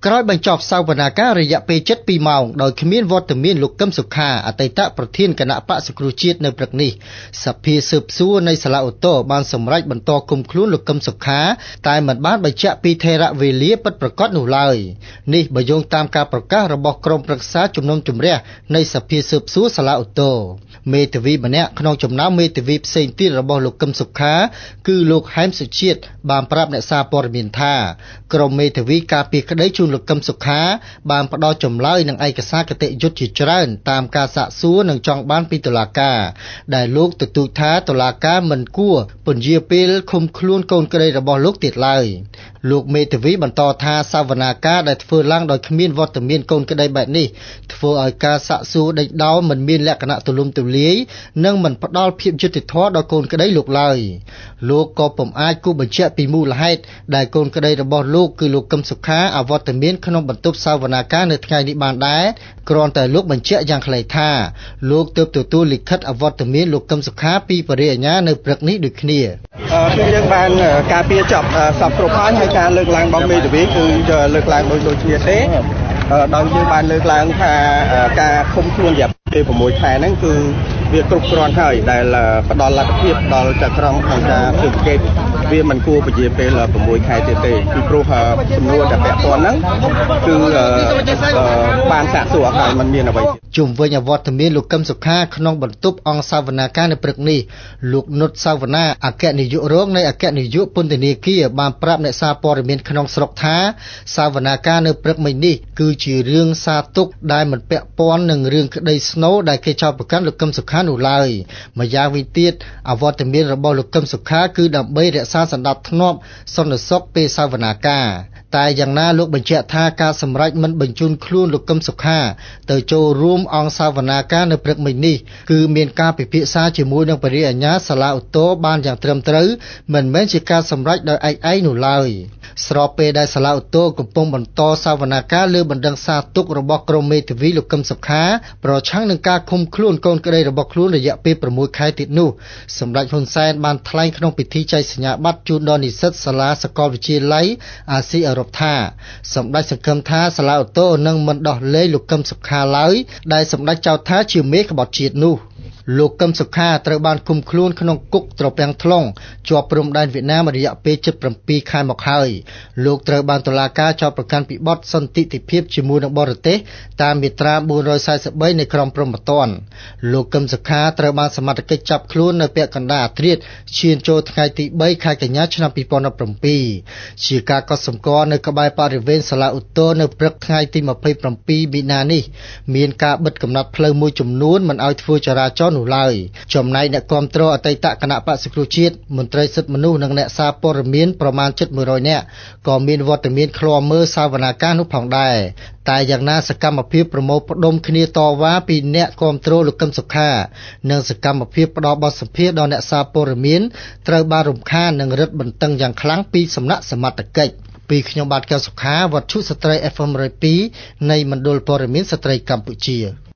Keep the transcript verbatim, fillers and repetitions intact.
ក្រោយបញ្ចប់សវនាការរយៈពេលជិតពីរម៉ោងដោយគ្មានវត្តមានលោកកឹមសុខាអតីតប្រធានគណៈបក្សសង្គ្រោះជាតិនៅព្រឹកនេះសភាស៊ើបសួរនៃសាលាឧទ្ធរបានសម្រេចបន្តគុំខ្លួនលោកកឹមសុខាតែមិនបានបញ្ជាក់ពីថេរវេលាពិតប្រាកដនោះឡើយនេះបើយោងតាមការប្រកាសរបស់ក្រុមប្រឹក្សាជំនុំជម្រះនៃសភាស៊ើបសួរសាលាឧទ្ធរមេធាវីម្នាក់ក្នុងចំណោមមេធាវីផ្សេងទៀតរបស់លោកកឹមសុខាគឺលោកហែមសុជាតិបានប្រាប់អ្នកសារព័ត៌មានថាក្រុមមេធាវីការពារក្តីជូនលោកកឹមសុខាបានផ្ដល់ចម្លើយនឹងឯកសារគតិយុត្តជាច្រើនតាមការសាកសួរនិងចង់បានពីតុលាការដែលលោកទទូចថាតុលាការមិនគួរពន្យាពេលឃុំខ្លួនកូនក្តីរបស់លោកទៀតឡើយលោកមេធាវីបន្តថាសវនាការដែលធ្វើឡើងដោយគ្មានវត្តមានកូនក្តីបែបនេះធ្វើឲ្យការសាកសួរដេញដោលមិនមានលក្ខណៈទូលំទូលាយនិងមិនផ្ដល់ភាពយុត្តិធម៌ដល់កូនក្តីលោកឡើយលោកក៏ពុំអាចគូបញ្ជាក់ពីមូលហេតុដែលកូនក្តីរបស់លោកគឺលោកកឹមសុខាអវត្តមានក្នុងបន្ទប់សវនាការនៅថ្ងៃនេះបានដែរគ្រាន់តែលោកបញ្ជាក់យ៉ាងខ្លីថាលោកទើបទទួលលិខិតអវត្តមានលោកកឹមសុខាពីបរិយាញ្ញានៅព្រឹកនេះដូចគ្នាគឺយើងបានការពារចប់សពគ្រប់ហើយហើយការលើកឡើងរបស់មេធាវីគឺលើកឡើងដោយដូចគ្នាទេដោយយើងបានលើកឡើងថាការឃុំខ្លួនរយៈពេលប្រាំមួយខែហ្នឹងគឺវាគ្រប់គ្រាន់ហើយដែលផ្ដល់លទ្ធភាពដល់ចៅក្រមក្នុងការស៊ើបអង្កេតវាមិនគួរពជាពេលប្រាំមួយខែទៀតទេពីព្រោះសំណួរដែលពាក់ព័ន្ធហ្នឹងគឺបានសាកសួរហើយมันមានអ្វីជុំវិញអវត្តមានលោកកឹមសុខាក្នុងបន្ទប់អង្គសវនាការនៅព្រឹកនេះលោកនុតសាវណ្ណាអគ្គនាយករងនៃអគ្គនាយកពន្ធនាគារបានប្រាប់អ្នកសារព័ត៌មានក្នុងស្រុកថាសវនាការនៅព្រឹកមិញនេះគឺជារឿងសារទុកដែលមិនពាក់ព័ន្ធនឹងរឿងក្តីស្នូលដែលគេចោទប្រកាន់លោកកឹមសុខានោះឡើយម្យ៉ាងវិញទៀតអវត្តមានរបស់លោកកឹមសុខាគឺដើម្បីរក្សាសណ្ដាប់ធ្នាប់សន្តិសុខពេលសវនាការតែយ៉ាងណាលោកបញ្ជាក់ថាការសម្រេចមិនបញ្ជូនខ្លួនលោកកឹមសុខាទៅចូលរួមអង្គសវនាការនៅព្រឹកមិញនេះគឺមានការពិភាក្សាជាមួយនឹងបរិយាញ្ញាសាលាឧទ្ធរបានយ៉ាងត្រឹមត្រូវមិនមែនជាការសម្រេចដោយឯកឯងនោះឡើយស្របពេលដែលសាលាឧទ្ធរកំពុងបន្តសវនាការលើបណ្ដឹងសារទុករបស់ក្រុមមេធាវីលោកកឹមសុខាប្រឆាំងនឹងការឃុំខ្លួនកូនក្តីរបស់ខ្លួនរយៈពេលប្រាំមួយខែទៀតនោះសម្ដេចហ៊ុនសែនបានថ្លែងក្នុងពិធីចែកសញ្ញាបត្រជូនដល់និស្សិតសាលាសាកលវិទ្យាល័យអាស៊ីអឺរ៉ុបថាសម្ដេចសង្ឃឹមថាសាលាឧទ្ធរនឹងមិនដោះលែងលោកកឹមសុខាឡើយដែលសម្ដេចចោទថាជាមេក្បត់ជាតិនោះលោកកឹមសុខាត្រូវបានឃុំខ្លួនក្នុងគុកត្រពាំង ថ្លុងជាប់ព្រំដែនវៀតណាមរយៈពេលជិតប្រាំពីរខែមកហើយលោកត្រូវបានតុលាការចោទប្រកាន់ពីបទសន្តិទិភាពជាមួយនឹងបរទេសតាមមាត្រាបួនរយសែនសិបបីនៃក្រមព្រហ្មទណ្ឌលោកកឹមសុខាត្រូវបានសមត្ថកិច្ចចាប់ខ្លួននៅពាក់កណ្ដាលអាធ្រាត្រឈានចូលថ្ងៃទីបីខែកញ្ញាឆ្នាំពីរពាន់ដប់ប្រាំពីរជាការកត់សម្គាល់នៅក្បែរបរិវេណសាលាឧទ្ធរនៅព្រឹកថ្ងៃទីម្ភៃប្រាំពីរមីនានេះមានការបិទកំណត់ផ្លូវមួយចំនួនមិនឲ្យធ្វើចរាចរណ៍នោះឡើយចំណែកអ្នកគាំទ្រអតីតគណៈបក្សសង្គ្រោះជាតិមន្ត្រីសិទ្ធិមនុស្សនិងអ្នកសារព័ត៌មានប្រមាណជិតមួយរយនាក់ក៏មានវត្តមានឃ្លាំមើលសវនាការនោះផងដែរតែយ៉ាងណាសកម្មភាពប្រមូលផ្ដុំគ្នាតវ៉ាពីអ្នកគាំទ្រលោកកឹមសុខានិងសកម្មភាពផ្ដល់បទសម្ភាសន៍ដល់អ្នកសារព័ត៌មានត្រូវបានរំខាននិងរឹតបន្តឹងយ៉ាងខ្លាំងពីសំណាក់សមត្ថកិច្ចពីខ្ញុំបាទកែវសុខាវត្ថុស្ត្រី អេఫ អេម một không haiនៃមណ្ឌលព័ត៌មានស្ត្រីកម្ពុជា